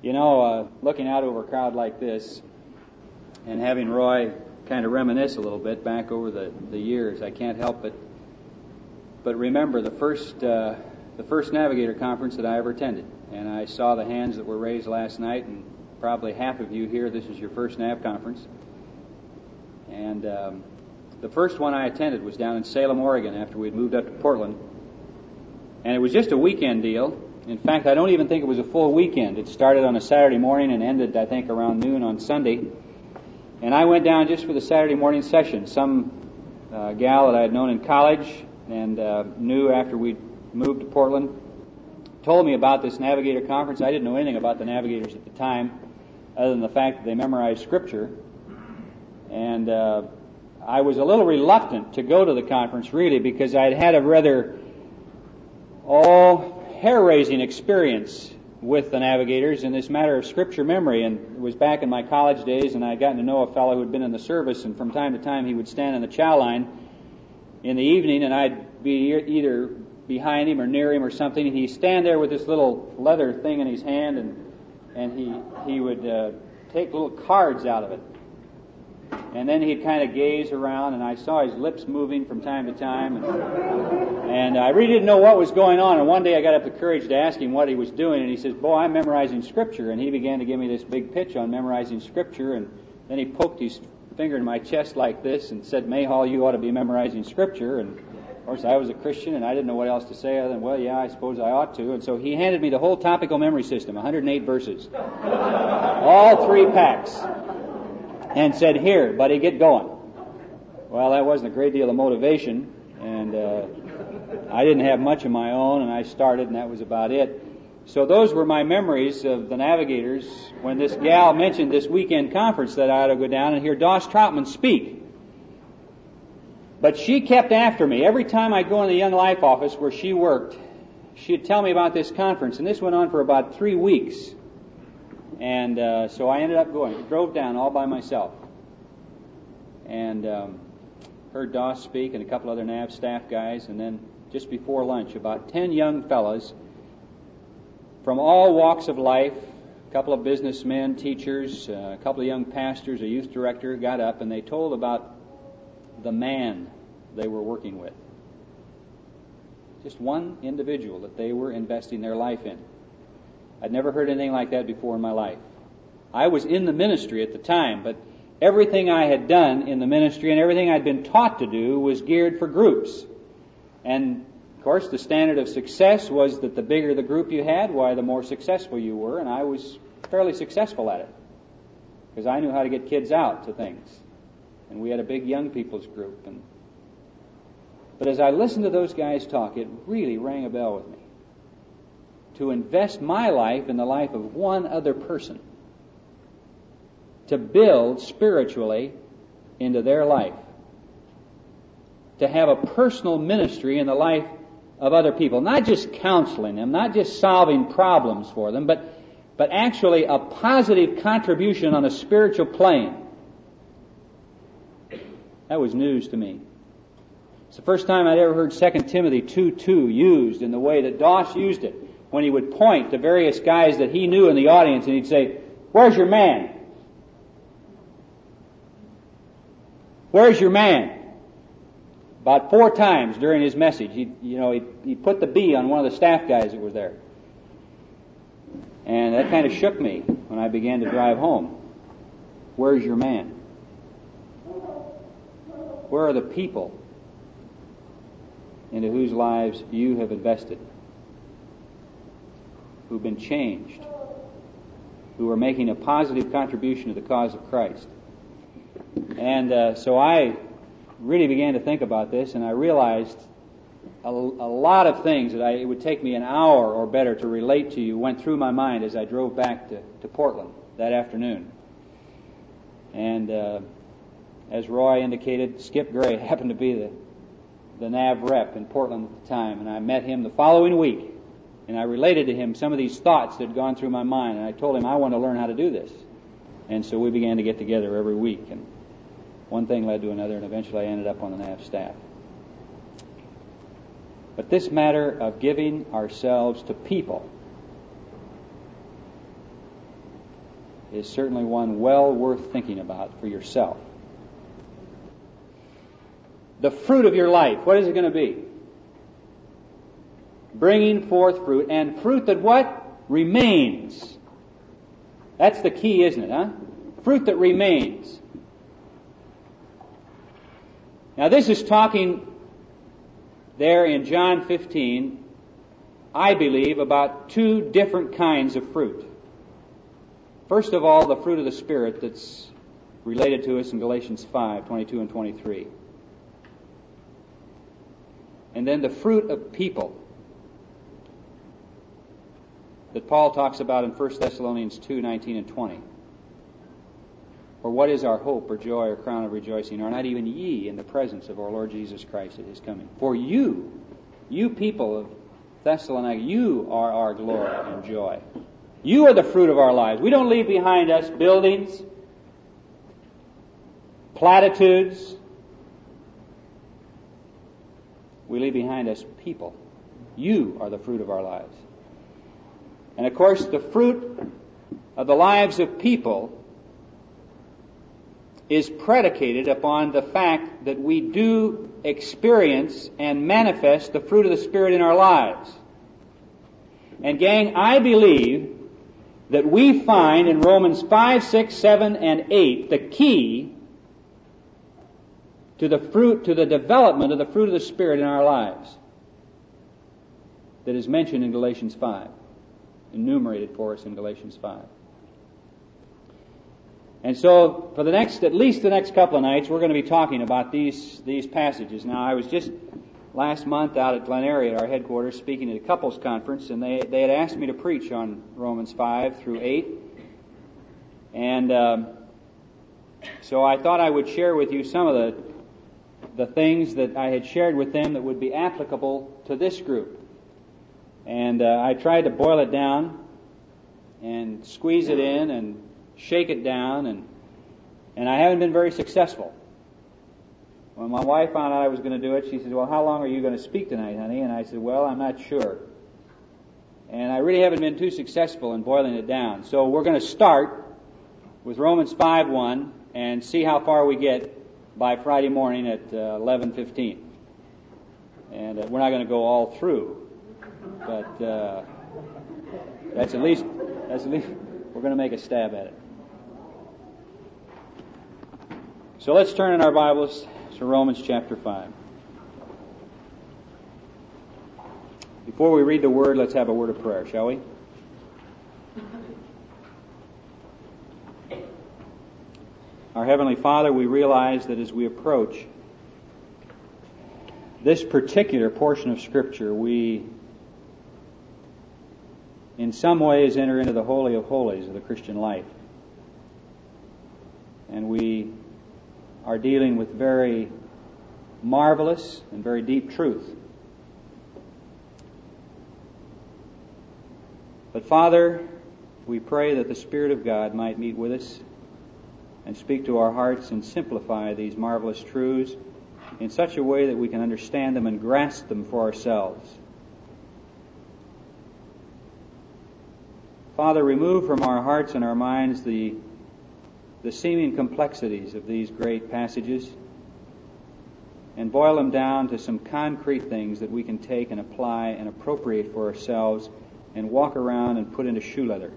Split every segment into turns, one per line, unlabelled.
You know, looking out over a crowd like this and having Roy kind of reminisce a little bit back over the years, I can't help but remember the first Navigator Conference that I ever attended. And I saw the hands that were raised last night, and probably half of you here, this is your first Nav Conference. And the first one I attended was down in Salem, Oregon, after we'd moved up to Portland. And it was just a weekend deal. In fact, I don't even think it was a full weekend. It started on a Saturday morning and ended, I think, around noon on Sunday. And I went down just for the Saturday morning session. Some gal that I had known in college and knew after we'd moved to Portland told me about this Navigator Conference. I didn't know anything about the Navigators at the time, other than the fact that they memorized Scripture. And I was a little reluctant to go to the conference, really, because I'd had a rather hair-raising experience with the Navigators in this matter of Scripture memory. And it was back in my college days, and I'd gotten to know a fellow who had been in the service, and from time to time he would stand in the chow line in the evening, and I'd be either behind him or near him or something, and he'd stand there with this little leather thing in his hand, and he would take little cards out of it. And then he'd kind of gaze around, and I saw his lips moving from time to time, and I really didn't know what was going on. And one day I got up the courage to ask him what he was doing, and he says, "Boy, I'm memorizing Scripture." And he began to give me this big pitch on memorizing Scripture, and then he poked his finger in my chest like this and said, "Mayhall, you ought to be memorizing Scripture." And of course I was a Christian, and I didn't know what else to say other than, well, yeah, I suppose I ought to. And so he handed me the whole topical memory system, 108 verses, all 3 packs, and said, "Here, buddy, get going." Well, that wasn't a great deal of motivation, and I didn't have much of my own, and I started, and that was about it. So those were my memories of the Navigators when this gal mentioned this weekend conference that I ought to go down and hear Doss Troutman speak. But she kept after me. Every time I'd go in the Young Life office where she worked, she'd tell me about this conference, and this went on for about 3 weeks. And so I ended up going. Drove down all by myself. And heard Doss speak and a couple other NAV staff guys. And then just before lunch, about 10 young fellas from all walks of life, a couple of businessmen, teachers, a couple of young pastors, a youth director, got up and they told about the man they were working with. Just one individual that they were investing their life in. I'd never heard anything like that before in my life. I was in the ministry at the time, but everything I had done in the ministry and everything I'd been taught to do was geared for groups. And, of course, the standard of success was that the bigger the group you had, why, the more successful you were, and I was fairly successful at it because I knew how to get kids out to things. And we had a big young people's group. But as I listened to those guys talk, it really rang a bell with me. To invest my life in the life of one other person. To build spiritually into their life. To have a personal ministry in the life of other people. Not just counseling them, not just solving problems for them, but actually a positive contribution on a spiritual plane. That was news to me. It's the first time I'd ever heard 2 Timothy 2:2 used in the way that Doss used it, when he would point to various guys that he knew in the audience and he'd say, "Where's your man? Where's your man?" About 4 times during his message, he put the B on one of the staff guys that was there. And that kind of shook me when I began to drive home. Where's your man? Where are the people into whose lives you have invested? Who've been changed? Who are making a positive contribution to the cause of Christ? And so I really began to think about this, and I realized a lot of things that it would take me an hour or better to relate to you went through my mind as I drove back to Portland that afternoon. And as Roy indicated, Skip Gray happened to be the NAV rep in Portland at the time, and I met him the following week, and I related to him some of these thoughts that had gone through my mind, and I told him I want to learn how to do this. And so we began to get together every week, and one thing led to another, and eventually I ended up on the NAV staff. But this matter of giving ourselves to people is certainly one well worth thinking about for yourself. The fruit of your life, what is it going to be? Bringing forth fruit, and fruit that what? Remains. That's the key, isn't it, huh? Fruit that remains. Now this is talking there in John 15, I believe, about two different kinds of fruit. First of all, the fruit of the Spirit that's related to us in Galatians 5, 22 and 23. And then the fruit of people that Paul talks about in 1 Thessalonians 2, 19 and 20. For what is our hope or joy or crown of rejoicing? Are not even ye in the presence of our Lord Jesus Christ at His coming? For you people of Thessalonica, you are our glory and joy. You are the fruit of our lives. We don't leave behind us buildings, platitudes. We leave behind us people. You are the fruit of our lives. And of course, the fruit of the lives of people is predicated upon the fact that we do experience and manifest the fruit of the Spirit in our lives. And gang, I believe that we find in Romans 5, 6, 7, and 8 the key to the fruit, to the development of the fruit of the Spirit in our lives that is mentioned in Galatians 5, enumerated for us in Galatians 5. And so, for at least the next couple of nights, we're going to be talking about these passages. Now, I was just last month out at Glen Eyrie at our headquarters speaking at a couples conference, and they had asked me to preach on Romans 5 through 8. And so I thought I would share with you some of the things that I had shared with them that would be applicable to this group. And I tried to boil it down and squeeze it in and shake it down, and I haven't been very successful. When my wife found out I was going to do it, she said, well, how long are you going to speak tonight, honey? And I said, well, I'm not sure. And I really haven't been too successful in boiling it down. So we're going to start with Romans 5:1 and see how far we get by Friday morning at 11:15. And we're not going to go all through, but that's at least we're going to make a stab at it. So let's turn in our Bibles to Romans chapter 5. Before we read the Word, let's have a word of prayer, shall we? Our Heavenly Father, we realize that as we approach this particular portion of Scripture, we in some ways enter into the Holy of Holies of the Christian life. And we are dealing with very marvelous and very deep truth. But Father, we pray that the Spirit of God might meet with us and speak to our hearts and simplify these marvelous truths in such a way that we can understand them and grasp them for ourselves. Father, remove from our hearts and our minds the seeming complexities of these great passages and boil them down to some concrete things that we can take and apply and appropriate for ourselves and walk around and put into shoe leather.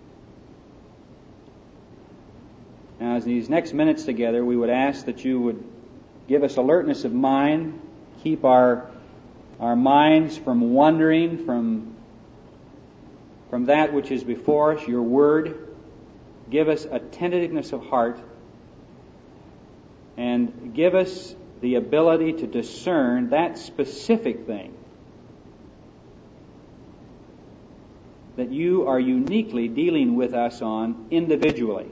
Now, as these next minutes together, we would ask that you would give us alertness of mind, keep our minds from wandering from that which is before us, your Word. Give us attentiveness of heart, and give us the ability to discern that specific thing that you are uniquely dealing with us on individually.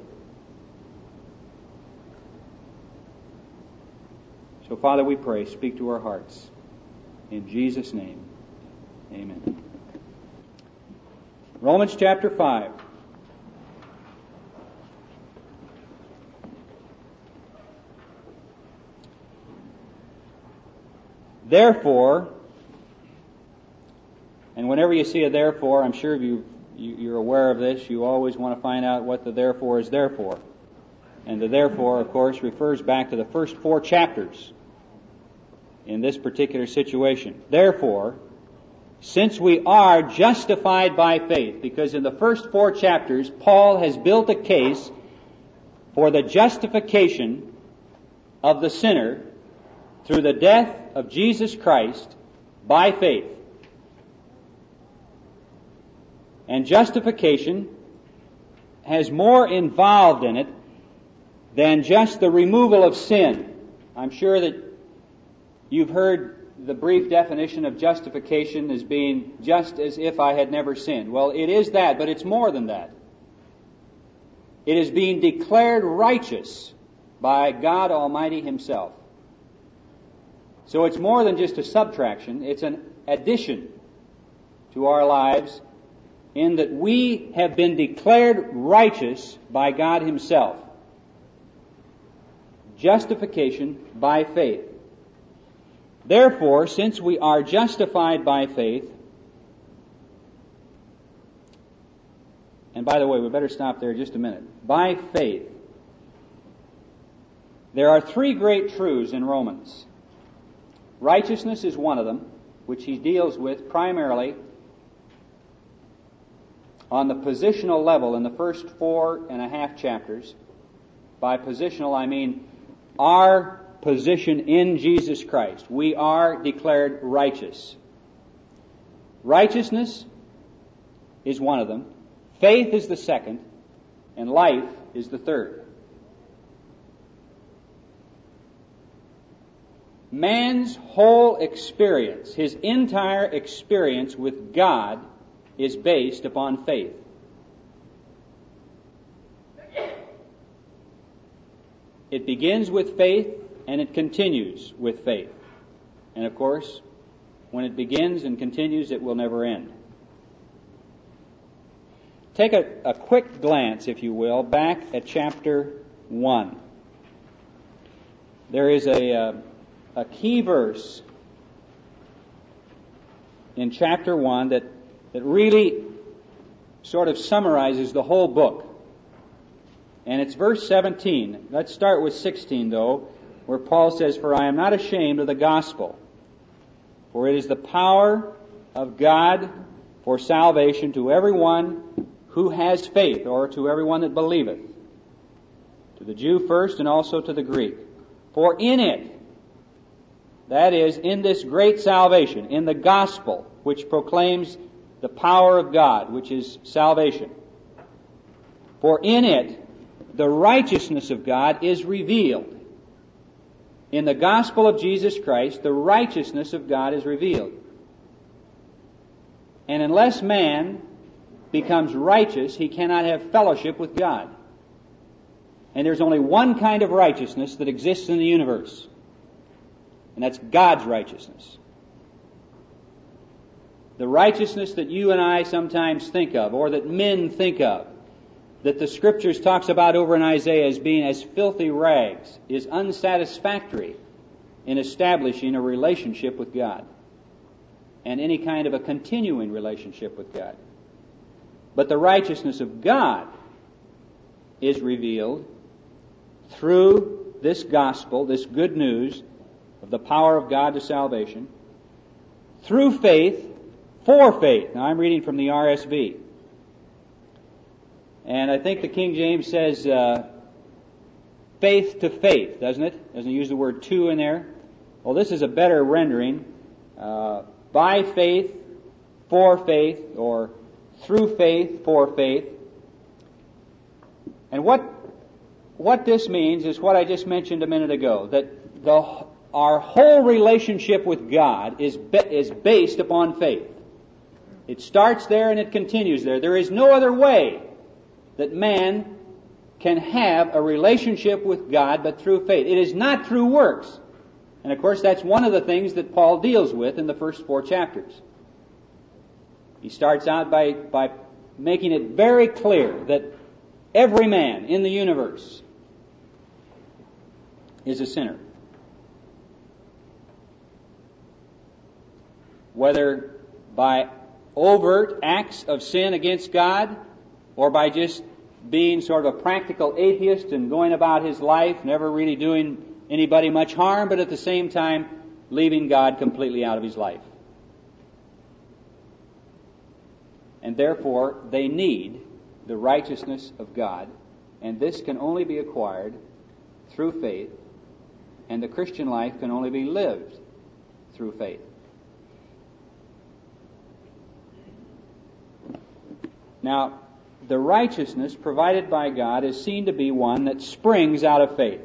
So, Father, we pray, speak to our hearts. In Jesus' name, amen. Romans chapter 5. Therefore, and whenever you see a therefore, I'm sure you've you're aware of this, you always want to find out what the therefore is there for. And the therefore, of course, refers back to the first 4 chapters in this particular situation. Therefore, since we are justified by faith, because in the first 4 chapters, Paul has built a case for the justification of the sinner through the death of Jesus Christ by faith. And justification has more involved in it than just the removal of sin. I'm sure that you've heard the brief definition of justification as being just as if I had never sinned. Well, it is that, but it's more than that. It is being declared righteous by God Almighty Himself. So it's more than just a subtraction, it's an addition to our lives in that we have been declared righteous by God Himself. Justification by faith. Therefore, since we are justified by faith, and by the way, we better stop there just a minute. By faith, there are 3 great truths in Romans. Righteousness is one of them, which he deals with primarily on the positional level in the first 4.5 chapters. By positional, I mean our position in Jesus Christ. We are declared righteous. Righteousness is one of them. Faith is the second. And life is the third. Man's whole experience, his entire experience with God, is based upon faith. It begins with faith and it continues with faith. And of course, when it begins and continues, it will never end. Take a quick glance, if you will, back at chapter 1. There is a key verse in chapter 1 that really sort of summarizes the whole book. And it's verse 17. Let's start with 16, though, where Paul says, "For I am not ashamed of the gospel, for it is the power of God for salvation to everyone who has faith," or to everyone that believeth, to the Jew first and also to the Greek. "For in it," that is, in this great salvation, in the gospel, which proclaims the power of God, which is salvation, "for in it the righteousness of God is revealed." In the gospel of Jesus Christ, the righteousness of God is revealed. And unless man becomes righteous, he cannot have fellowship with God. And there's only one kind of righteousness that exists in the universe, and that's God's righteousness. The righteousness that you and I sometimes think of, or that men think of, that the Scriptures talks about over in Isaiah as being as filthy rags, is unsatisfactory in establishing a relationship with God and any kind of a continuing relationship with God. But the righteousness of God is revealed through this gospel, this good news of the power of God to salvation, through faith, for faith. Now I'm reading from the RSV. And I think the King James says faith to faith, doesn't it? Doesn't it use the word to in there? Well, this is a better rendering. By faith, for faith, or through faith, for faith. And what this means is what I just mentioned a minute ago, that our whole relationship with God is based upon faith. It starts there and it continues there. There is no other way that man can have a relationship with God but through faith. It is not through works. And of course that's one of the things that Paul deals with in the first 4 chapters. He starts out by making it very clear that every man in the universe is a sinner. Whether by overt acts of sin against God, or by just being sort of a practical atheist and going about his life, never really doing anybody much harm, but at the same time leaving God completely out of his life. And therefore, they need the righteousness of God, and this can only be acquired through faith, and the Christian life can only be lived through faith. Now, the righteousness provided by God is seen to be one that springs out of faith.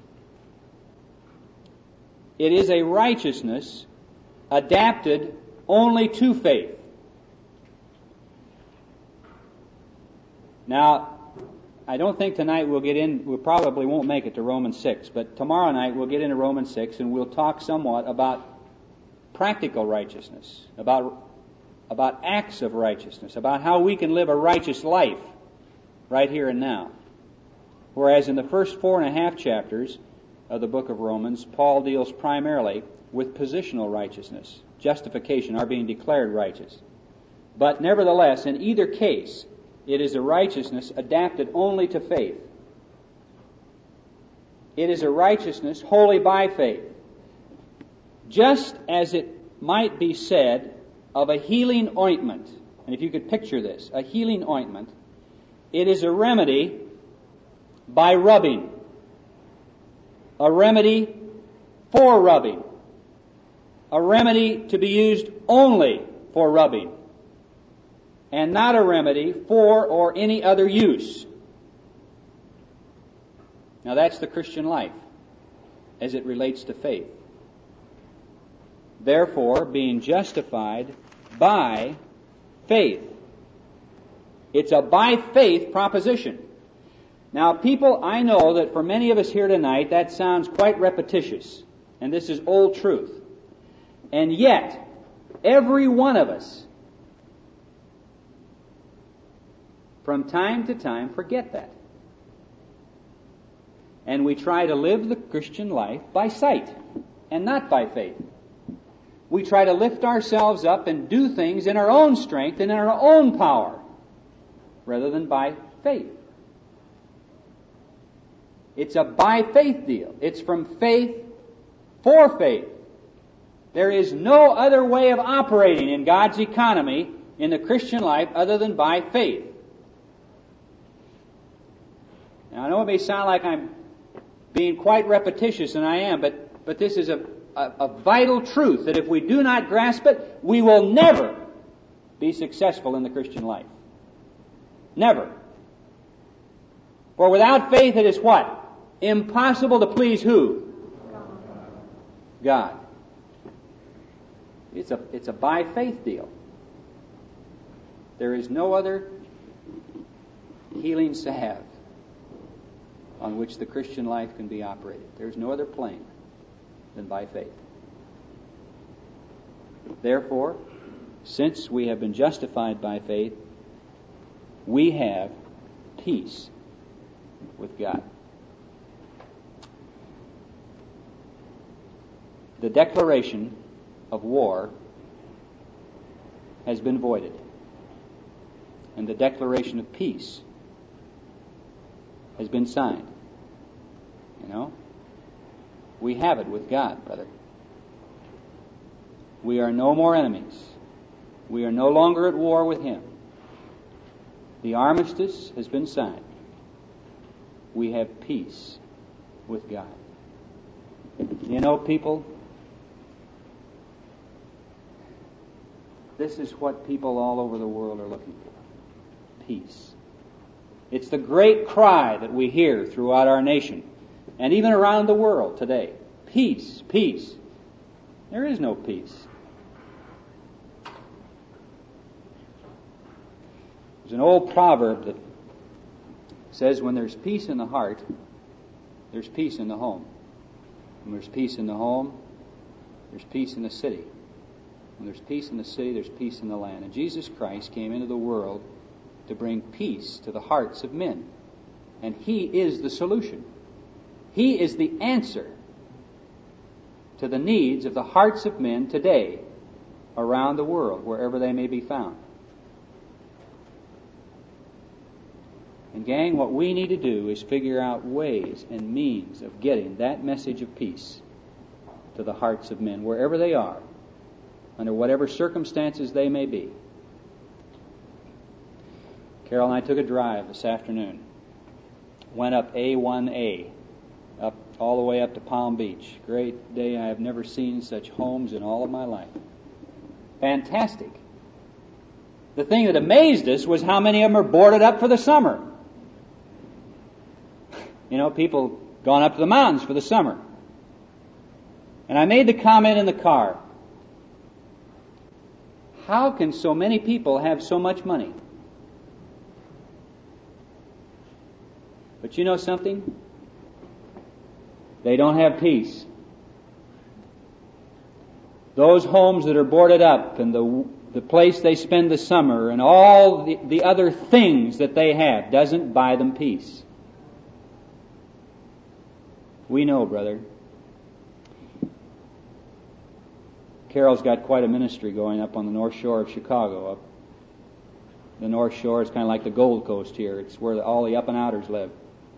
It is a righteousness adapted only to faith. Now, I don't think tonight we probably won't make it to Romans 6, but tomorrow night we'll get into Romans 6 and we'll talk somewhat about practical righteousness, about acts of righteousness, about how we can live a righteous life right here and now. Whereas in the first 4.5 chapters of the book of Romans, Paul deals primarily with positional righteousness, justification, our being declared righteous. But nevertheless, in either case, it is a righteousness adapted only to faith. It is a righteousness wholly by faith. Just as it might be said of a healing ointment, and if you could picture this, a healing ointment, it is a remedy by rubbing, a remedy for rubbing, a remedy to be used only for rubbing, and not a remedy for or any other use. Now that's the Christian life as it relates to faith. Therefore, being justified by faith. It's a by faith proposition. Now, people, I know that for many of us here tonight, that sounds quite repetitious, and this is old truth. And yet, every one of us, from time to time, forget that. And we try to live the Christian life by sight and not by faith. We try to lift ourselves up and do things in our own strength and in our own power rather than by faith. It's a by faith deal. It's from faith for faith. There is no other way of operating in God's economy in the Christian life other than by faith. Now, I know it may sound like I'm being quite repetitious, and I am, but this is a vital truth that if we do not grasp it, we will never be successful in the Christian life. Never. For without faith it is what? Impossible to please who? God. It's a by faith deal. There is no other healing salve on which the Christian life can be operated. There's no other plane than by faith. Therefore, since we have been justified by faith, we have peace with God. The declaration of war has been voided, and the declaration of peace has been signed. You know? We have it with God, brother. We are no more enemies. We are no longer at war with Him. The armistice has been signed. We have peace with God. You know, people, this is what people all over the world are looking for. Peace. It's the great cry that we hear throughout our nation and even around the world today. Peace, peace. There is no peace. There's an old proverb that says when there's peace in the heart, there's peace in the home. When there's peace in the home, there's peace in the city. When there's peace in the city, there's peace in the land. And Jesus Christ came into the world to bring peace to the hearts of men. And He is the solution. He is the answer to the needs of the hearts of men today around the world, wherever they may be found. And gang, what we need to do is figure out ways and means of getting that message of peace to the hearts of men, wherever they are, under whatever circumstances they may be. Carol and I took a drive this afternoon. Went up A1A, up all the way up to Palm Beach. Great day. I have never seen such homes in all of my life. Fantastic. The thing that amazed us was how many of them are boarded up for the summer. You know, people gone up to the mountains for the summer. And I made the comment in the car, how can so many people have so much money? But you know something? They don't have peace. Those homes that are boarded up and the place they spend the summer and all the other things that they have doesn't buy them peace. We know, brother. Carol's got quite a ministry going up on the North Shore of Chicago. Up the North Shore is kind of like the Gold Coast here. It's where all the up and outers live.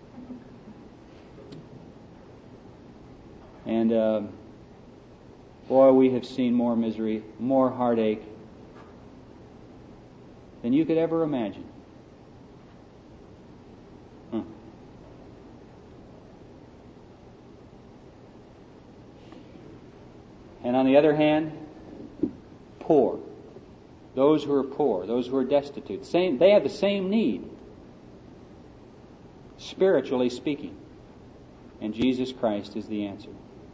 And boy, we have seen more misery, more heartache than you could ever imagine. And on the other hand, poor. Those who are poor, those who are destitute, they have the same need, spiritually speaking. And Jesus Christ is the answer.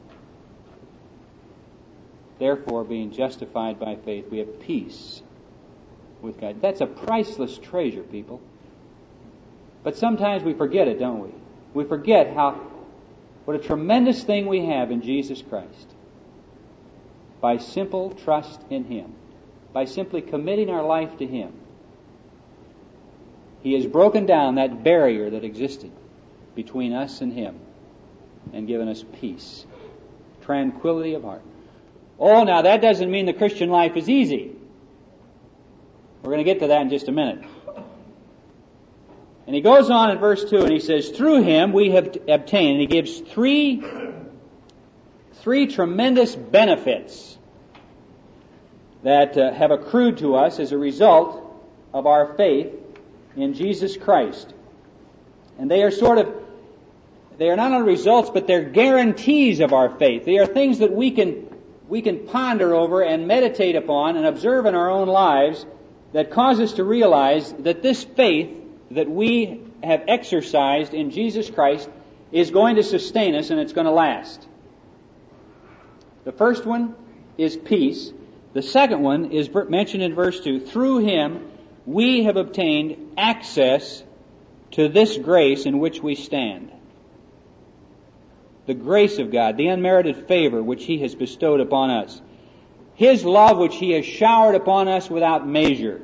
Therefore, being justified by faith, we have peace with God. That's a priceless treasure, people. But sometimes we forget it, don't we? We forget what a tremendous thing we have in Jesus Christ. By simple trust in Him, by simply committing our life to Him, He has broken down that barrier that existed between us and Him and given us peace, tranquility of heart. Oh, now that doesn't mean the Christian life is easy. We're going to get to that in just a minute. And he goes on in verse 2 and he says, through Him we have obtained, and he gives three tremendous benefits that have accrued to us as a result of our faith in Jesus Christ. And they are not only results, but they're guarantees of our faith. They are things that we can ponder over and meditate upon and observe in our own lives that cause us to realize that this faith that we have exercised in Jesus Christ is going to sustain us and it's going to last. The first one is peace. The second one is mentioned in verse 2. Through Him we have obtained access to this grace in which we stand. The grace of God, the unmerited favor which He has bestowed upon us. His love which He has showered upon us without measure.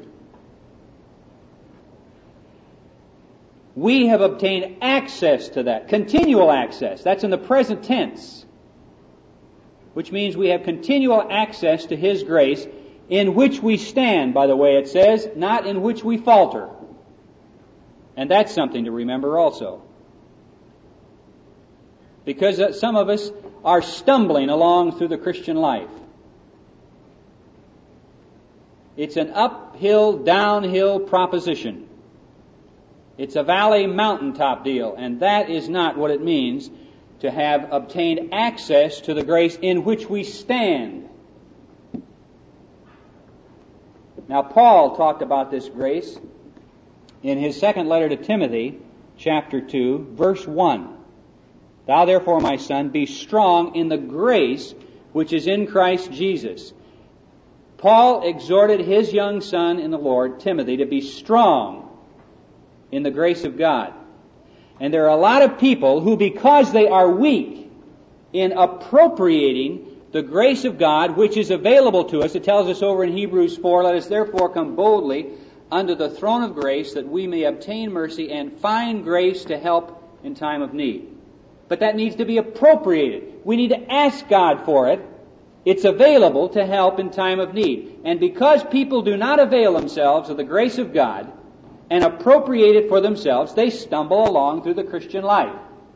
We have obtained access to that. Continual access. That's in the present tense. Which means we have continual access to His grace, in which we stand, by the way it says, not in which we falter. And that's something to remember also. Because some of us are stumbling along through the Christian life. It's an uphill, downhill proposition. It's a valley mountaintop deal, and that is not what it means to have obtained access to the grace in which we stand. Now, Paul talked about this grace in his second letter to Timothy, chapter 2, verse 1. Thou therefore, my son, be strong in the grace which is in Christ Jesus. Paul exhorted his young son in the Lord, Timothy, to be strong in the grace of God. And there are a lot of people who, because they are weak in appropriating the grace of God which is available to us, it tells us over in Hebrews 4, let us therefore come boldly unto the throne of grace that we may obtain mercy and find grace to help in time of need. But that needs to be appropriated. We need to ask God for it. It's available to help in time of need. And because people do not avail themselves of the grace of God, and appropriate it for themselves, they stumble along through the Christian life.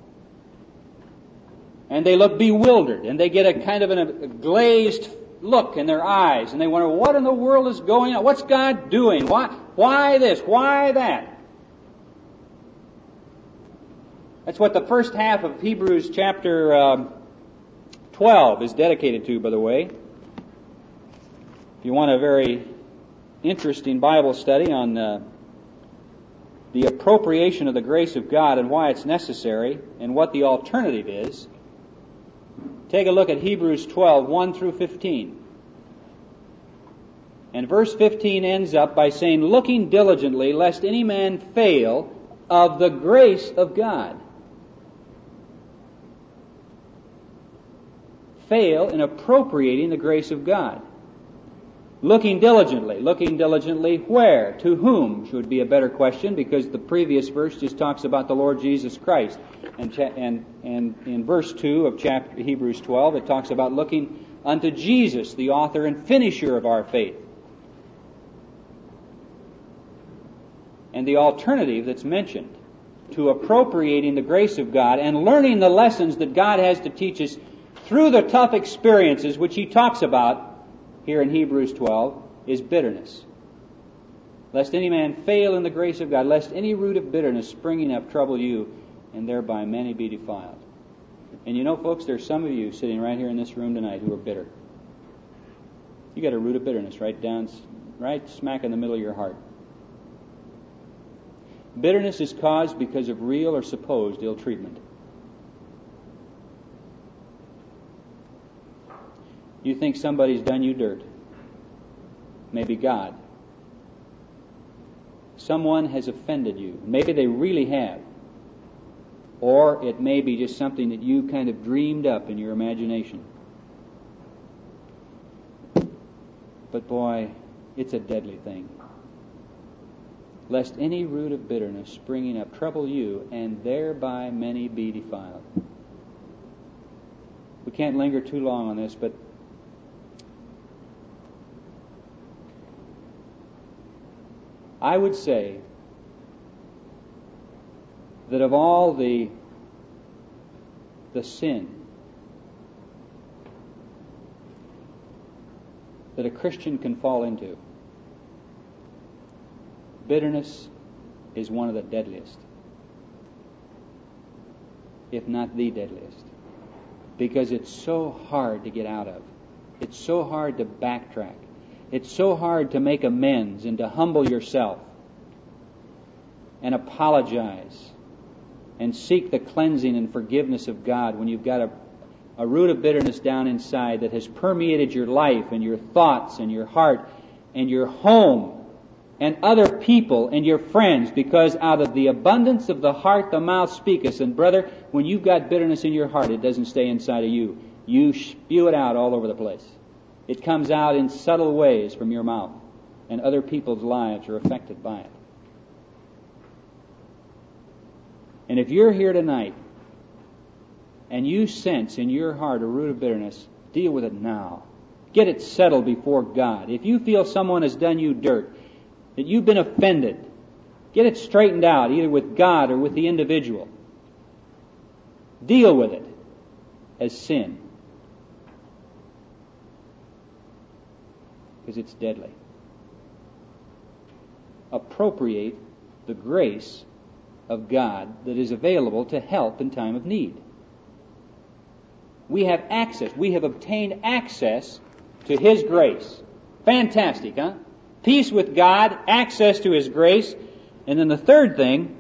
And they look bewildered, and they get a kind of a glazed look in their eyes, and they wonder, what in the world is going on? What's God doing? Why this? Why that? That's what the first half of Hebrews chapter 12 is dedicated to, by the way. If you want a very interesting Bible study on the appropriation of the grace of God and why it's necessary and what the alternative is, take a look at Hebrews 12, 1 through 15. And verse 15 ends up by saying, looking diligently lest any man fail of the grace of God. Fail in appropriating the grace of God. Looking diligently where? To whom should be a better question, because the previous verse just talks about the Lord Jesus Christ. And in verse 2 of chapter Hebrews 12, it talks about looking unto Jesus, the author and finisher of our faith. And the alternative that's mentioned to appropriating the grace of God and learning the lessons that God has to teach us through the tough experiences which He talks about here in Hebrews 12 is bitterness. Lest any man fail in the grace of God, lest any root of bitterness springing up trouble you, and thereby many be defiled. And you know, folks, there's some of you sitting right here in this room tonight who are bitter. You got a root of bitterness right smack in the middle of your heart. Bitterness is caused because of real or supposed ill treatment. You think somebody's done you dirt. Maybe God. Someone has offended you. Maybe they really have. Or it may be just something that you kind of dreamed up in your imagination. But boy, it's a deadly thing. Lest any root of bitterness springing up trouble you, and thereby many be defiled. We can't linger too long on this, but I would say that of all the sin that a Christian can fall into, bitterness is one of the deadliest, if not the deadliest, because it's so hard to get out of. It's so hard to backtrack. It's so hard to make amends and to humble yourself and apologize and seek the cleansing and forgiveness of God when you've got a root of bitterness down inside that has permeated your life and your thoughts and your heart and your home and other people and your friends, because out of the abundance of the heart the mouth speaketh. And brother, when you've got bitterness in your heart, it doesn't stay inside of you. You spew it out all over the place. It comes out in subtle ways from your mouth, and other people's lives are affected by it. And if you're here tonight and you sense in your heart a root of bitterness, deal with it now. Get it settled before God. If you feel someone has done you dirt, that you've been offended, get it straightened out, either with God or with the individual. Deal with it as sin, because it's deadly. Appropriate the grace of God that is available to help in time of need. We have access. We have obtained access to His grace. Fantastic, huh? Peace with God, access to His grace. And then the third thing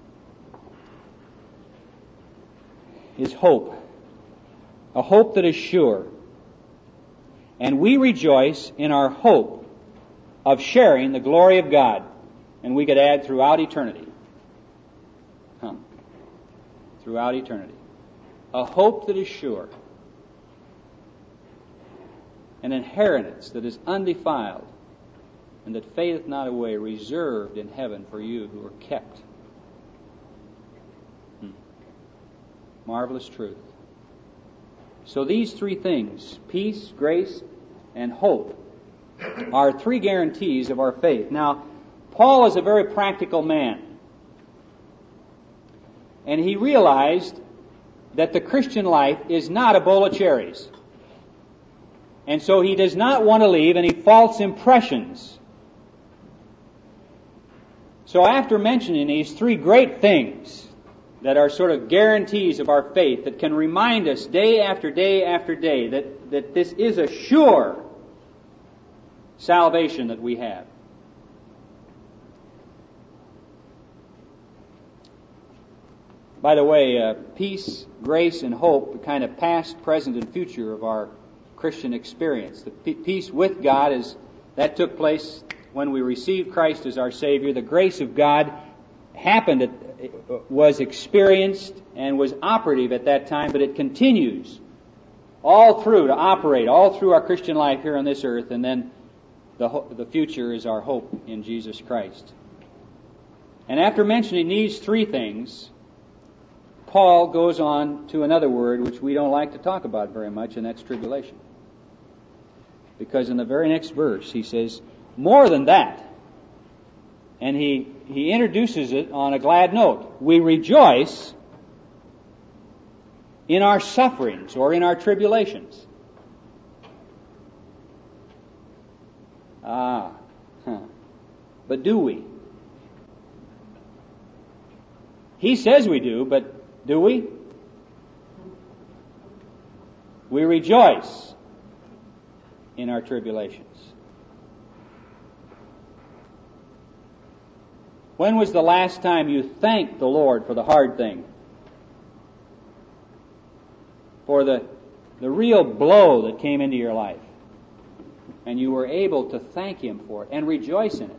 is hope. A hope that is sure. And we rejoice in our hope of sharing the glory of God. And we could add throughout eternity. Throughout eternity. A hope that is sure. An inheritance that is undefiled and that fadeth not away, reserved in heaven for you who are kept. Marvelous truth. So these three things, peace, grace, and hope, are three guarantees of our faith. Now, Paul is a very practical man. And he realized that the Christian life is not a bowl of cherries. And so he does not want to leave any false impressions. So after mentioning these three great things that are sort of guarantees of our faith, that can remind us day after day after day that this is a sure salvation that we have. By the way, peace, grace, and hope, the kind of past, present, and future of our Christian experience. The peace with God that took place when we received Christ as our Savior. The grace of God was experienced and was operative at that time, but it continues all through to operate all through our Christian life here on this earth, and then the future is our hope in Jesus Christ. And after mentioning these three things, Paul goes on to another word which we don't like to talk about very much, and that's tribulation. Because in the very next verse he says, more than that. And he introduces it on a glad note. We rejoice in our sufferings or in our tribulations. But do we? He says we do, but do we? We rejoice in our tribulations. When was the last time you thanked the Lord for the hard thing? For the real blow that came into your life? And you were able to thank Him for it and rejoice in it.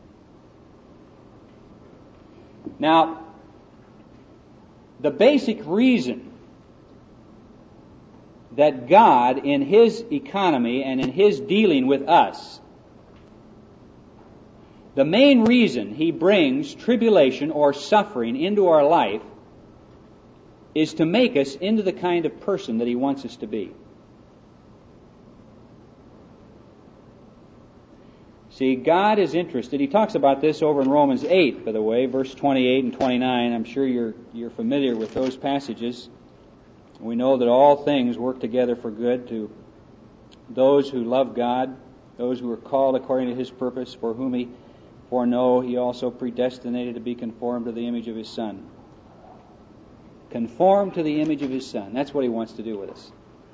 Now, the basic reason that God, in His economy and in His dealing with us, the main reason He brings tribulation or suffering into our life is to make us into the kind of person that He wants us to be. See, God is interested. He talks about this over in Romans 8, by the way, verse 28 and 29. I'm sure you're familiar with those passages. We know that all things work together for good to those who love God, those who are called according to His purpose, for whom He foreknow, He also predestinated to be conformed to the image of His Son. Conform to the image of His Son. That's what He wants to do with us.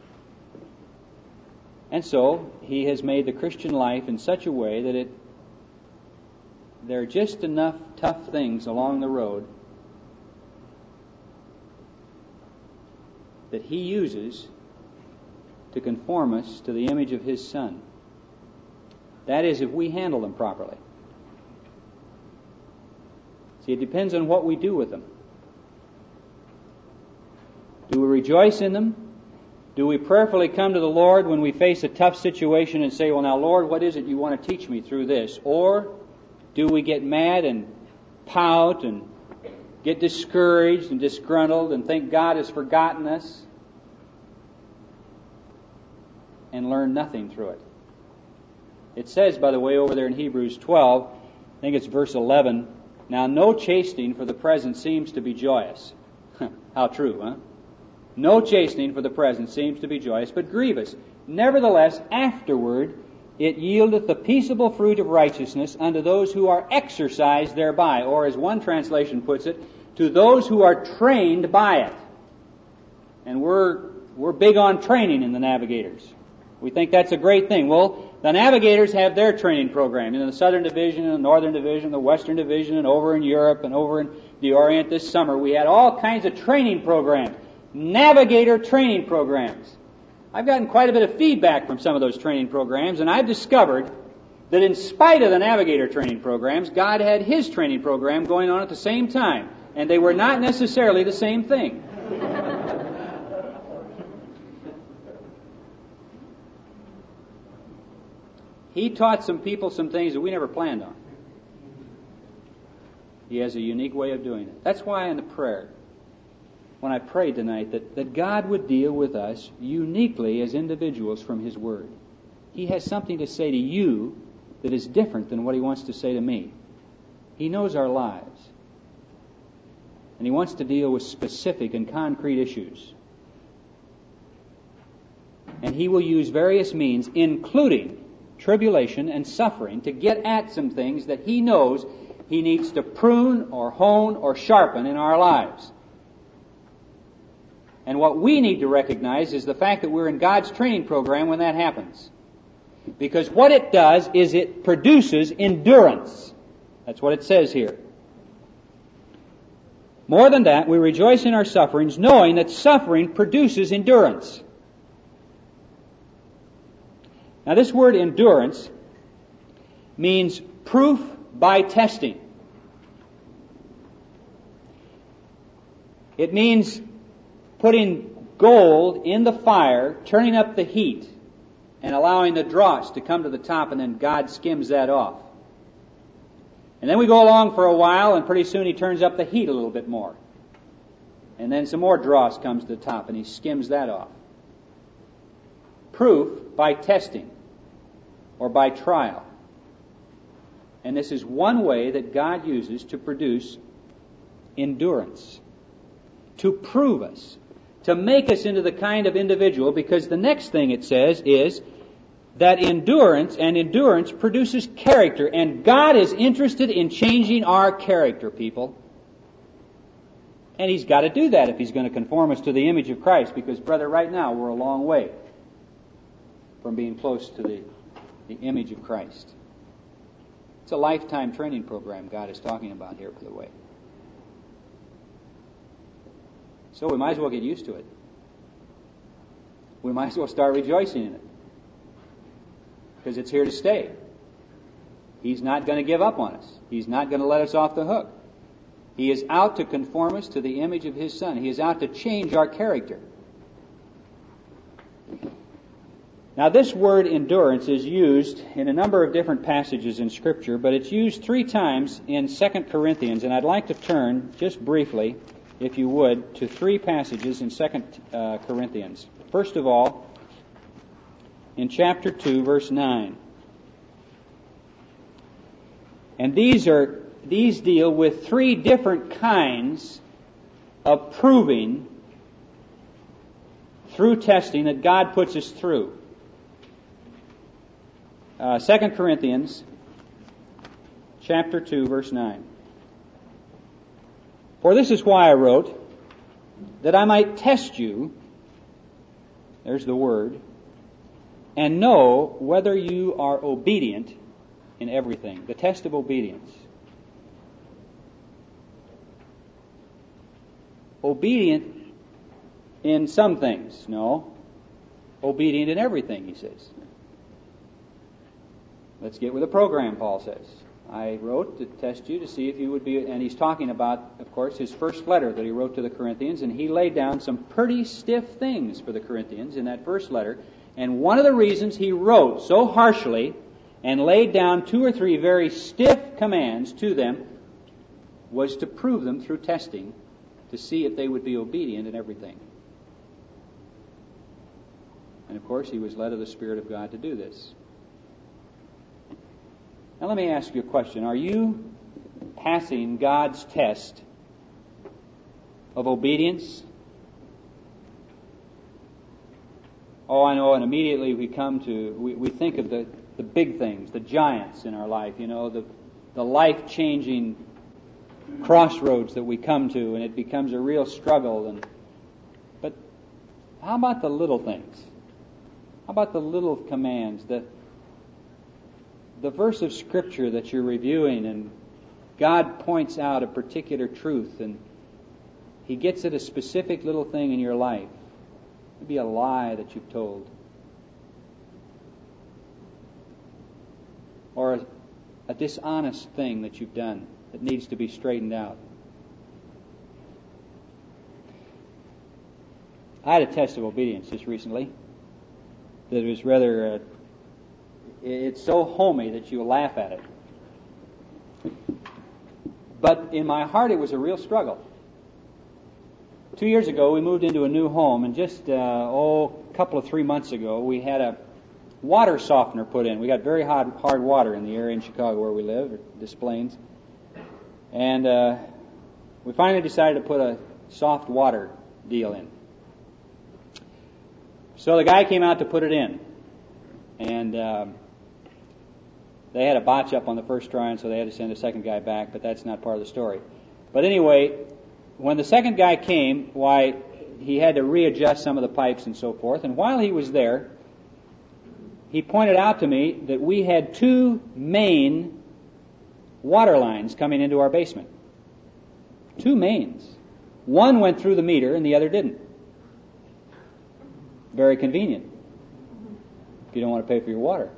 And so, He has made the Christian life in such a way that there are just enough tough things along the road that He uses to conform us to the image of His Son. That is, if we handle them properly. See, it depends on what we do with them. Do we rejoice in them? Do we prayerfully come to the Lord when we face a tough situation and say, well, now, Lord, what is it you want to teach me through this? Or do we get mad and pout and get discouraged and disgruntled and think God has forgotten us and learn nothing through it? It says, by the way, over there in Hebrews 12, I think it's verse 11, now no chastening for the present seems to be joyous. How true, huh? No chastening for the present seems to be joyous, but grievous. Nevertheless, afterward it yieldeth the peaceable fruit of righteousness unto those who are exercised thereby. Or as one translation puts it, to those who are trained by it. And we're big on training in the Navigators. We think that's a great thing. Well, the Navigators have their training program. In the Southern Division, and the Northern Division, the Western Division, and over in Europe, and over in the Orient this summer, we had all kinds of training programs. Navigator training programs. I've gotten quite a bit of feedback from some of those training programs, and I've discovered that in spite of the Navigator training programs, God had His training program going on at the same time, and they were not necessarily the same thing. He taught some people some things that we never planned on. He has a unique way of doing it. That's why in the prayer, when I prayed tonight, that God would deal with us uniquely as individuals from His Word. He has something to say to you that is different than what He wants to say to me. He knows our lives. And He wants to deal with specific and concrete issues. And He will use various means, including tribulation and suffering, to get at some things that He knows He needs to prune or hone or sharpen in our lives. And what we need to recognize is the fact that we're in God's training program when that happens. Because what it does is it produces endurance. That's what it says here. More than that, we rejoice in our sufferings, knowing that suffering produces endurance. Now, this word endurance means proof by testing. It means putting gold in the fire, turning up the heat, and allowing the dross to come to the top, and then God skims that off. And then we go along for a while, and pretty soon He turns up the heat a little bit more. And then some more dross comes to the top, and He skims that off. Proof by testing, or by trial. And this is one way that God uses to produce endurance, to prove us, to make us into the kind of individual, because the next thing it says is that endurance produces character, and God is interested in changing our character, people. And He's got to do that if He's going to conform us to the image of Christ, because, brother, right now we're a long way from being close to the image of Christ. It's a lifetime training program God is talking about here, by the way. So we might as well get used to it. We might as well start rejoicing in it, because it's here to stay. He's not going to give up on us. He's not going to let us off the hook. He is out to conform us to the image of His Son. He is out to change our character. Now, this word endurance is used in a number of different passages in Scripture, but it's used 3 times in 2 Corinthians, and I'd like to turn, just briefly, if you would, to 3 passages in 2 Corinthians. First of all, in chapter 2, verse 9. And these deal with 3 different kinds of proving through testing that God puts us through. 2 Corinthians chapter 2, verse 9. For this is why I wrote, that I might test you, there's the word, and know whether you are obedient in everything. The test of obedience. Obedient in some things, no. Obedient in everything, he says. Let's get with the program, Paul says. I wrote to test you to see if you would be, and he's talking about, of course, his first letter that he wrote to the Corinthians, and he laid down some pretty stiff things for the Corinthians in that first letter. And one of the reasons he wrote so harshly and laid down 2 or 3 very stiff commands to them was to prove them through testing, to see if they would be obedient in everything. And of course, he was led of the Spirit of God to do this. Now let me ask you a question. Are you passing God's test of obedience? Oh, I know, and immediately we think of the big things, the giants in our life, the life-changing crossroads that we come to, and it becomes a real struggle. But how about the little things? How about the little commands, the verse of Scripture that you're reviewing, and God points out a particular truth, and He gets at a specific little thing in your life. Maybe a lie that you've told, or a dishonest thing that you've done that needs to be straightened out. I had a test of obedience just recently that was rather, it's so homey that you laugh at it. But in my heart it was a real struggle. 2 years ago we moved into a new home, and just a couple of 3 months ago we had a water softener put in. We got very hard water in the area in Chicago where we live, or Des Plaines. And we finally decided to put a soft water deal in. So the guy came out to put it in. And they had a botch up on the first try, and so they had to send a second guy back, but that's not part of the story. But anyway, when the second guy came, why, he had to readjust some of the pipes and so forth. And while he was there, he pointed out to me that we had two main water lines coming into our basement. Two mains. One went through the meter and the other didn't. Very convenient if you don't want to pay for your water.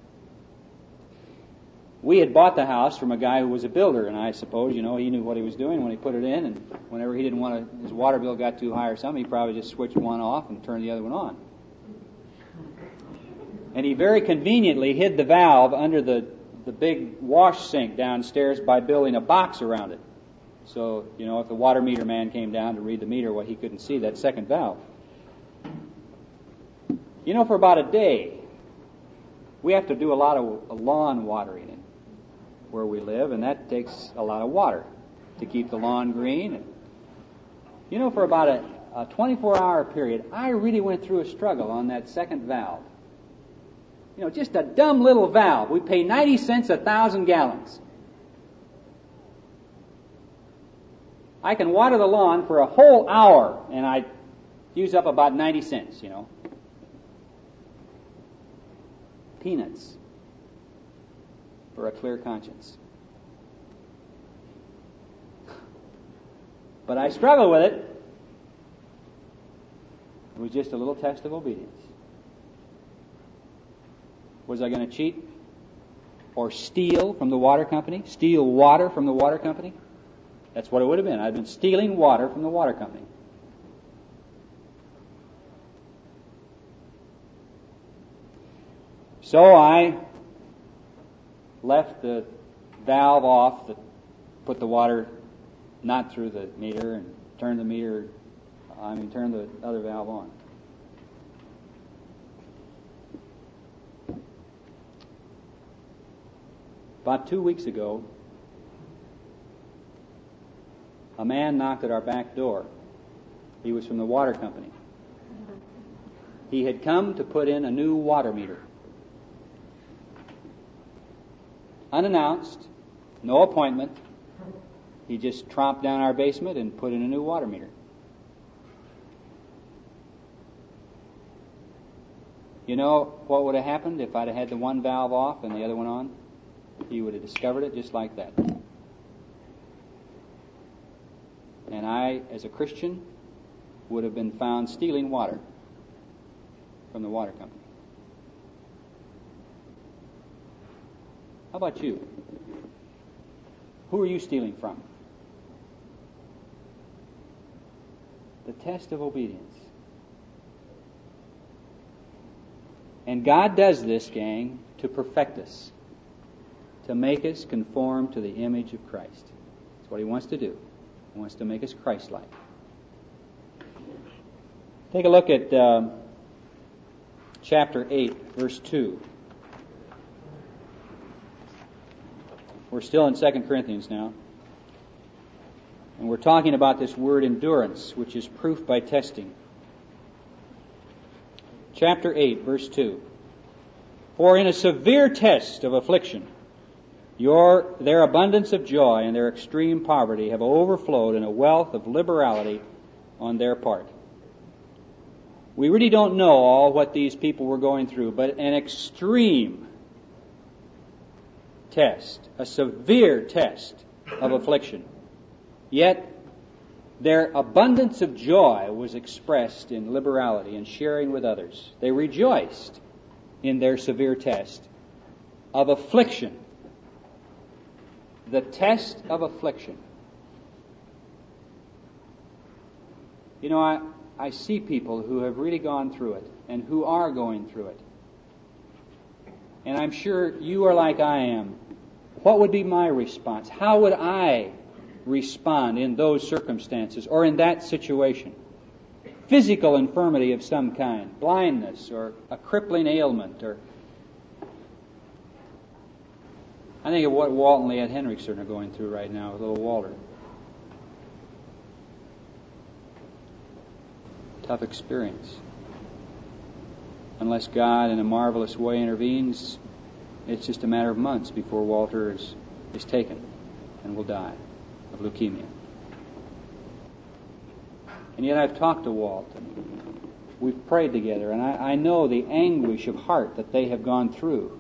We had bought the house from a guy who was a builder, and I suppose, he knew what he was doing when he put it in, and whenever he didn't want to, his water bill got too high or something, he probably just switched one off and turned the other one on. And he very conveniently hid the valve under the big wash sink downstairs by building a box around it. So, if the water meter man came down to read the meter, he couldn't see that second valve. For about a day, we have to do a lot of lawn watering where we live, and that takes a lot of water to keep the lawn green. And, for about a 24-hour period, I really went through a struggle on that second valve. Just a dumb little valve. We pay 90 cents 1,000 gallons. I can water the lawn for a whole hour, and I use up about 90 cents, Peanuts for a clear conscience. But I struggle with it. It was just a little test of obedience. Was I going to cheat or steal from the water company? Steal water from the water company? That's what it would have been. I'd been stealing water from the water company. So I left the valve off, put the water not through the meter, and turned the other valve on. About 2 weeks ago, a man knocked at our back door. He was from the water company. He had come to put in a new water meter. Unannounced, no appointment. He just tromped down our basement and put in a new water meter. You know what would have happened if I'd have had the one valve off and the other one on? He would have discovered it just like that. And I, as a Christian, would have been found stealing water from the water company. How about you? Who are you stealing from? The test of obedience. And God does this, gang, to perfect us, to make us conform to the image of Christ. That's what He wants to do. He wants to make us Christ-like. Take a look at chapter 8, verse 2. We're still in 2 Corinthians now. And we're talking about this word endurance, which is proof by testing. Chapter 8, verse 2. For in a severe test of affliction, their abundance of joy and their extreme poverty have overflowed in a wealth of liberality on their part. We really don't know all what these people were going through, but an extreme test, a severe test of affliction. Yet their abundance of joy was expressed in liberality and sharing with others. They rejoiced in their severe test of affliction. The test of affliction. You know, I see people who have really gone through it and who are going through it. And I'm sure you are like I am. What would be my response? How would I respond in those circumstances or in that situation? Physical infirmity of some kind, blindness or a crippling ailment, or I think of what Walt and Leanne Henriksen are going through right now with little Walter. Tough experience. Unless God in a marvelous way intervenes, it's just a matter of months before Walter is taken and will die of leukemia. And yet I've talked to Walt, and we've prayed together, and I know the anguish of heart that they have gone through.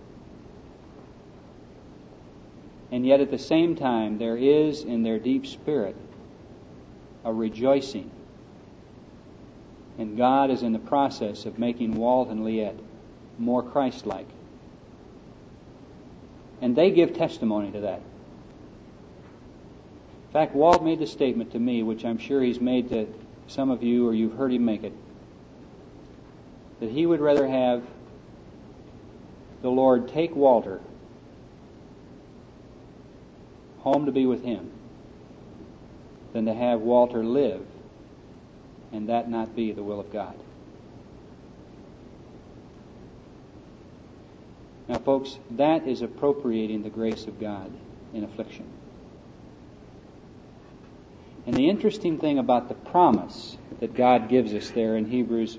And yet at the same time, there is in their deep spirit a rejoicing. And God is in the process of making Walt and Leanne more Christ-like. And they give testimony to that. In fact, Walt made the statement to me, which I'm sure he's made to some of you, or you've heard him make it, that he would rather have the Lord take Walter home to be with him than to have Walter live and that not be the will of God. Now, folks, that is appropriating the grace of God in affliction. And the interesting thing about the promise that God gives us there in Hebrews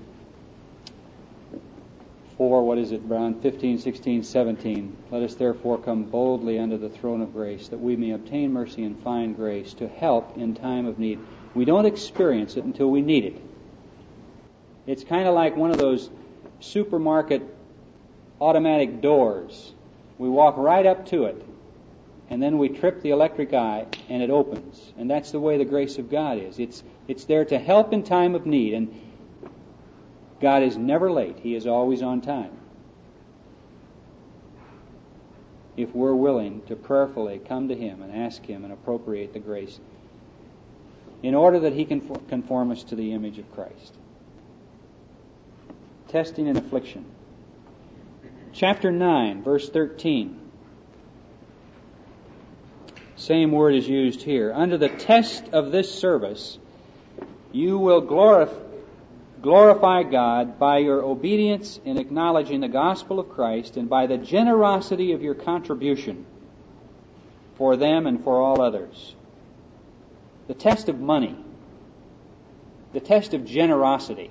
4, around 15, 16, 17. Let us therefore come boldly unto the throne of grace, that we may obtain mercy and find grace to help in time of need. We don't experience it until we need it. It's kind of like one of those supermarket automatic doors. We walk right up to it, and then we trip the electric eye, and it opens. And that's the way the grace of God is. It's there to help in time of need, and God is never late. He is always on time. If we're willing to prayerfully come to Him and ask Him and appropriate the grace in order that He can conform us to the image of Christ. Testing and affliction. Chapter 9, verse 13. Same word is used here. Under the test of this service, you will glorify God by your obedience in acknowledging the gospel of Christ and by the generosity of your contribution for them and for all others. The test of money. The test of generosity.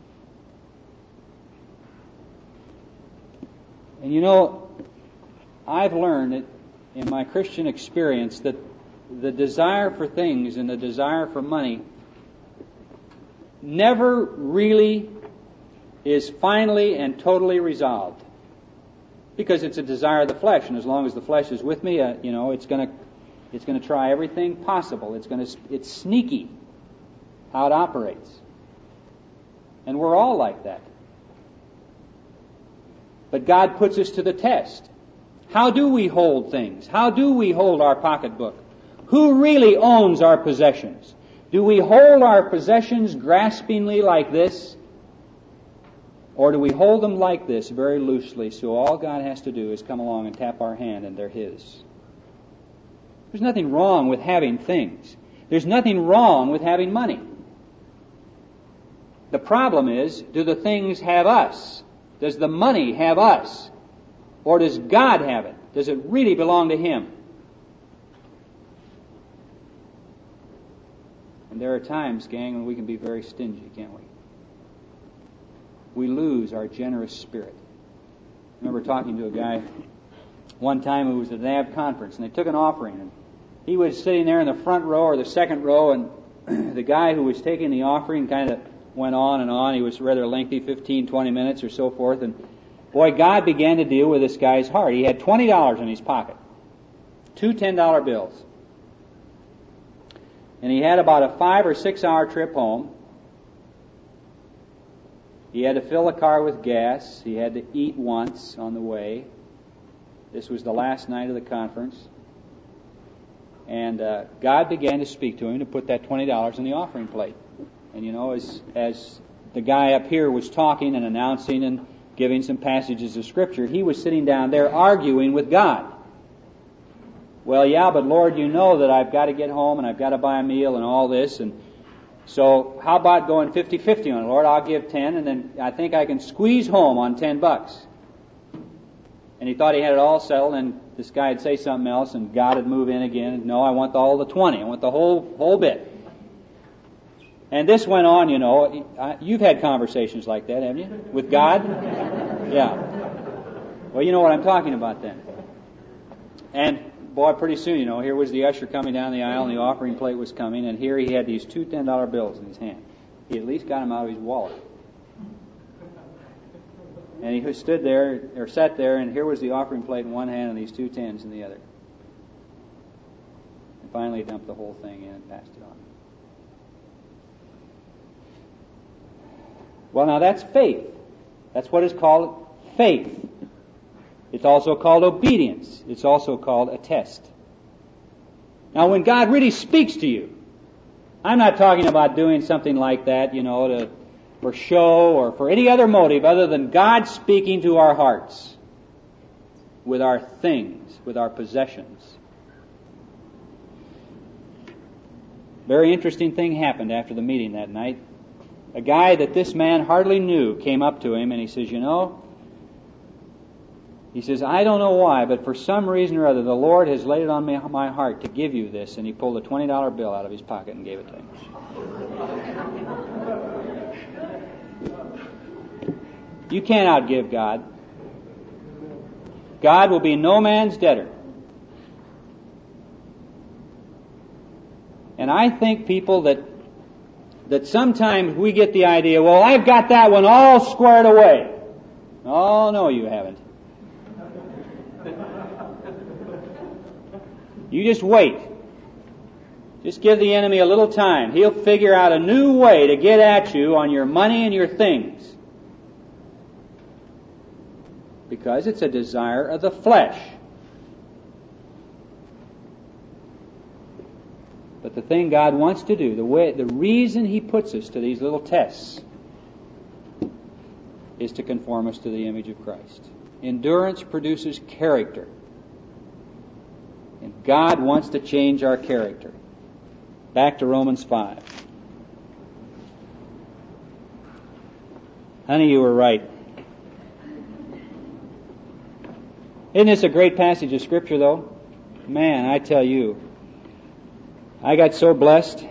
And you know, I've learned in my Christian experience that the desire for things and the desire for money never really is finally and totally resolved, because it's a desire of the flesh, and as long as the flesh is with me, it's going to try everything possible. It's sneaky how it operates, and we're all like that. But God puts us to the test. How do we hold things? How do we hold our pocketbook? Who really owns our possessions? Do we hold our possessions graspingly like this? Or do we hold them like this, very loosely, so all God has to do is come along and tap our hand and they're His? There's nothing wrong with having things. There's nothing wrong with having money. The problem is, do the things have us? Does the money have us? Or does God have it? Does it really belong to Him? And there are times, gang, when we can be very stingy, can't we? We lose our generous spirit. I remember talking to a guy one time who was at an NAB conference, and they took an offering, and he was sitting there in the front row or the second row, and the guy who was taking the offering kind of went on and on. He was rather lengthy, 15, 20 minutes or so forth, and boy, God began to deal with this guy's heart. He had $20 in his pocket, two $10 bills. And he had about a 5 or 6 hour trip home. He had to fill the car with gas. He had to eat once on the way. This was the last night of the conference. And God began to speak to him to put that $20 in the offering plate. And you know, as the guy up here was talking and announcing and giving some passages of Scripture, he was sitting down there arguing with God. Well, yeah, but Lord, you know that I've got to get home and I've got to buy a meal and all this, and so how about going 50-50 on it? Lord, I'll give 10, and then I think I can squeeze home on $10. And he thought he had it all settled, and this guy would say something else, and God would move in again. No, I want all the 20. I want the whole bit. And this went on, you know. You've had conversations like that, haven't you? With God? Yeah. Well, you know what I'm talking about then. And, boy, pretty soon, you know, here was the usher coming down the aisle, and the offering plate was coming, and here he had these 2 $10 bills in his hand. He at least got them out of his wallet. And he stood there, or sat there, and here was the offering plate in one hand and these 2 10s in the other. And finally he dumped the whole thing in and passed it on. Well, now that's faith. That's what is called faith. It's also called obedience. It's also called a test. Now, when God really speaks to you, I'm not talking about doing something like that, you know, for show or for any other motive other than God speaking to our hearts with our things, with our possessions. Very interesting thing happened after the meeting that night. A guy that this man hardly knew came up to him and he says, you know, he says, I don't know why, but for some reason or other, the Lord has laid it on my heart to give you this. And he pulled a $20 bill out of his pocket and gave it to him. You can't outgive God. God will be no man's debtor. And I think people that sometimes we get the idea, well, I've got that one all squared away. Oh, no, you haven't. You just wait. Just give the enemy a little time. He'll figure out a new way to get at you on your money and your things. Because it's a desire of the flesh. But the thing God wants to do, the reason He puts us to these little tests is to conform us to the image of Christ. Endurance produces character. And God wants to change our character. Back to Romans 5. Honey, you were right. Isn't this a great passage of Scripture, though? Man, I tell you, I got so blessed.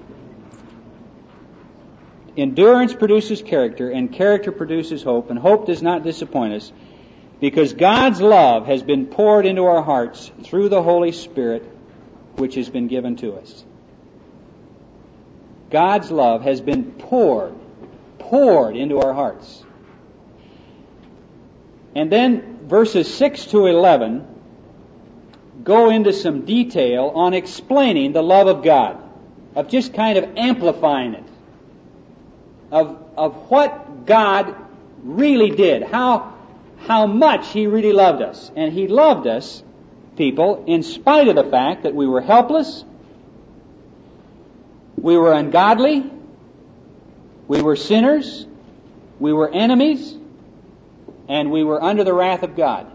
Endurance produces character, and character produces hope, and hope does not disappoint us, because God's love has been poured into our hearts through the Holy Spirit, which has been given to us. God's love has been poured into our hearts. And then verses 6 to 11 go into some detail on explaining the love of God, of just kind of amplifying it, of what God really did, how much He really loved us. And He loved us, people, in spite of the fact that we were helpless, we were ungodly, we were sinners, we were enemies, and we were under the wrath of God.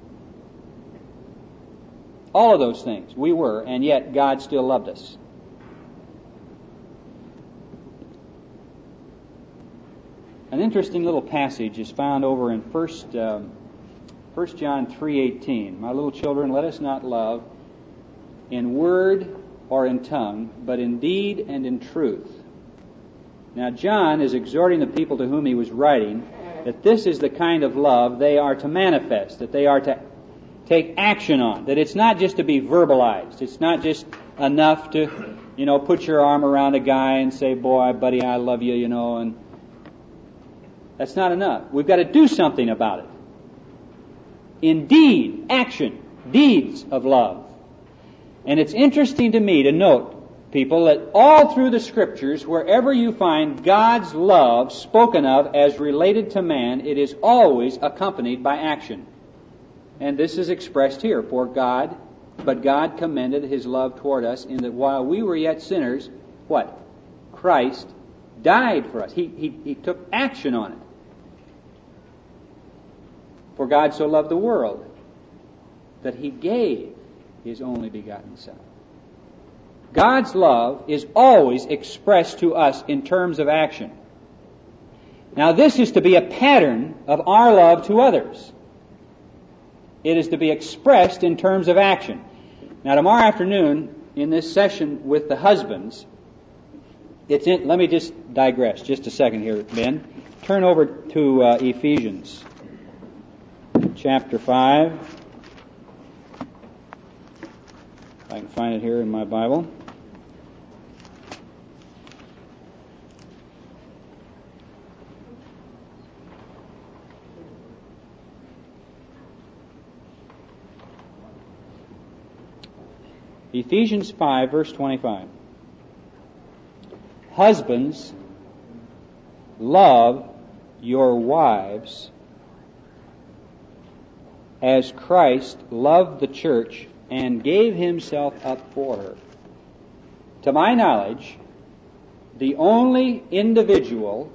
All of those things we were, and yet God still loved us. An interesting little passage is found over in 1 John 3:18. My little children, let us not love in word or in tongue, but in deed and in truth. Now John is exhorting the people to whom he was writing that this is the kind of love they are to manifest, that they are to take action on, that it's not just to be verbalized. It's not just enough to, put your arm around a guy and say, boy, buddy, I love you, and that's not enough. We've got to do something about it. Indeed, action, deeds of love. And it's interesting to me to note, people, that all through the Scriptures, wherever you find God's love spoken of as related to man, it is always accompanied by action. And this is expressed here. But God commended His love toward us in that while we were yet sinners, what? Christ died for us. He took action on it. For God so loved the world that He gave His only begotten Son. God's love is always expressed to us in terms of action. Now this is to be a pattern of our love to others. It is to be expressed in terms of action. Now, tomorrow afternoon, in this session with the husbands, let me just digress just a second here, Ben. Turn over to Ephesians chapter 5. If I can find it here in my Bible. Ephesians 5, verse 25. Husbands, love your wives as Christ loved the church and gave himself up for her. To my knowledge, the only individual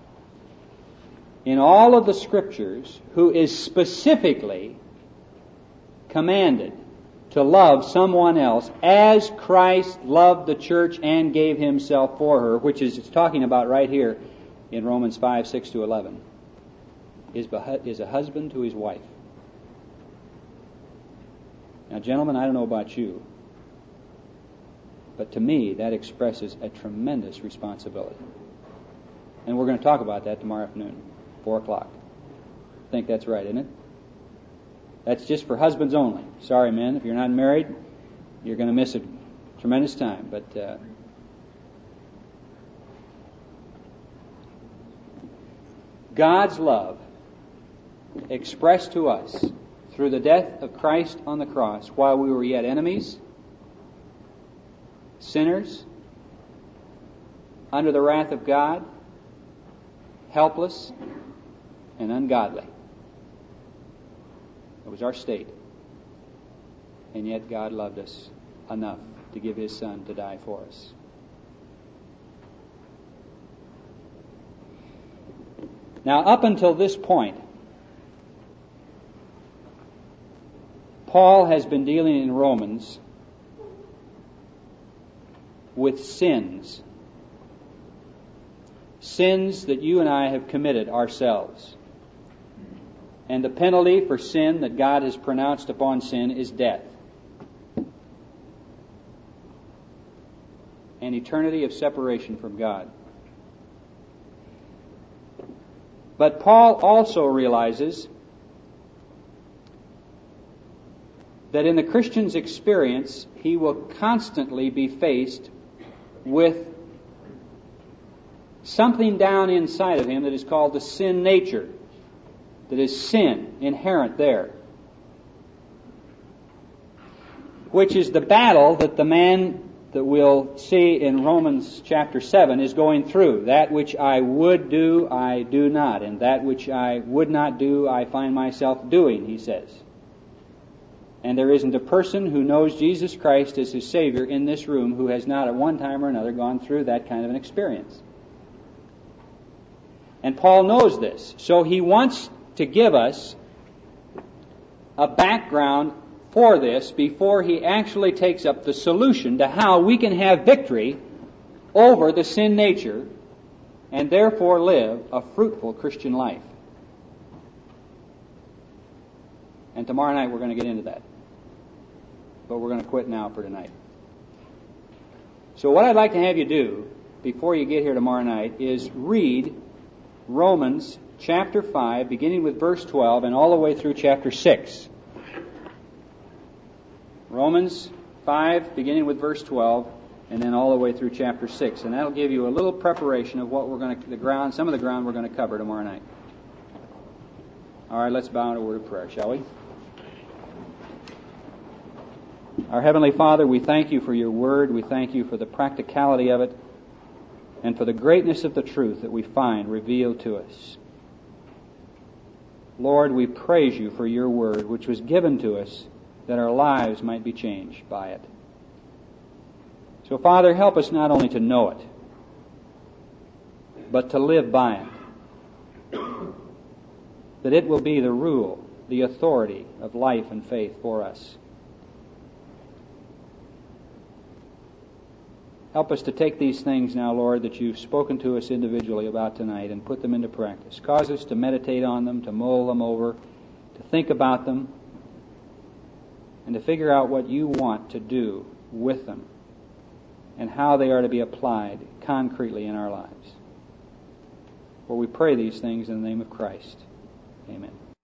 in all of the Scriptures who is specifically commanded to love someone else as Christ loved the church and gave himself for her, which is it's talking about right here in Romans 5, 6 to 11, is a husband to his wife. Now, gentlemen, I don't know about you, but to me that expresses a tremendous responsibility. And we're going to talk about that tomorrow afternoon, 4 o'clock. I think that's right, isn't it? That's just for husbands only. Sorry, men, if you're not married, you're going to miss a tremendous time. But God's love expressed to us through the death of Christ on the cross while we were yet enemies, sinners, under the wrath of God, helpless, and ungodly. It was our state. And yet God loved us enough to give His Son to die for us. Now, up until this point, Paul has been dealing in Romans with sins. Sins that you and I have committed ourselves. And the penalty for sin that God has pronounced upon sin is death. An eternity of separation from God. But Paul also realizes that in the Christian's experience, he will constantly be faced with something down inside of him that is called the sin nature. That is sin inherent there, which is the battle that the man that we'll see in Romans chapter 7 is going through. That which I would do, I do not, and that which I would not do, I find myself doing, he says. And there isn't a person who knows Jesus Christ as his Savior in this room who has not at one time or another gone through that kind of an experience. And Paul knows this, so he wants to give us a background for this before he actually takes up the solution to how we can have victory over the sin nature and therefore live a fruitful Christian life. And tomorrow night we're going to get into that. But we're going to quit now for tonight. So what I'd like to have you do before you get here tomorrow night is read Romans chapter 5, beginning with verse 12, and all the way through chapter 6. Romans 5, beginning with verse 12, and then all the way through chapter 6. And that'll give you a little preparation of what we're going to, some of the ground we're going to cover tomorrow night. All right, let's bow in a word of prayer, shall we? Our Heavenly Father, we thank you for your word. We thank you for the practicality of it and for the greatness of the truth that we find revealed to us. Lord, we praise you for your word, which was given to us that our lives might be changed by it. So, Father, help us not only to know it, but to live by it. That it will be the rule, the authority of life and faith for us. Help us to take these things now, Lord, that you've spoken to us individually about tonight and put them into practice. Cause us to meditate on them, to mull them over, to think about them, and to figure out what you want to do with them and how they are to be applied concretely in our lives. For we pray these things in the name of Christ. Amen.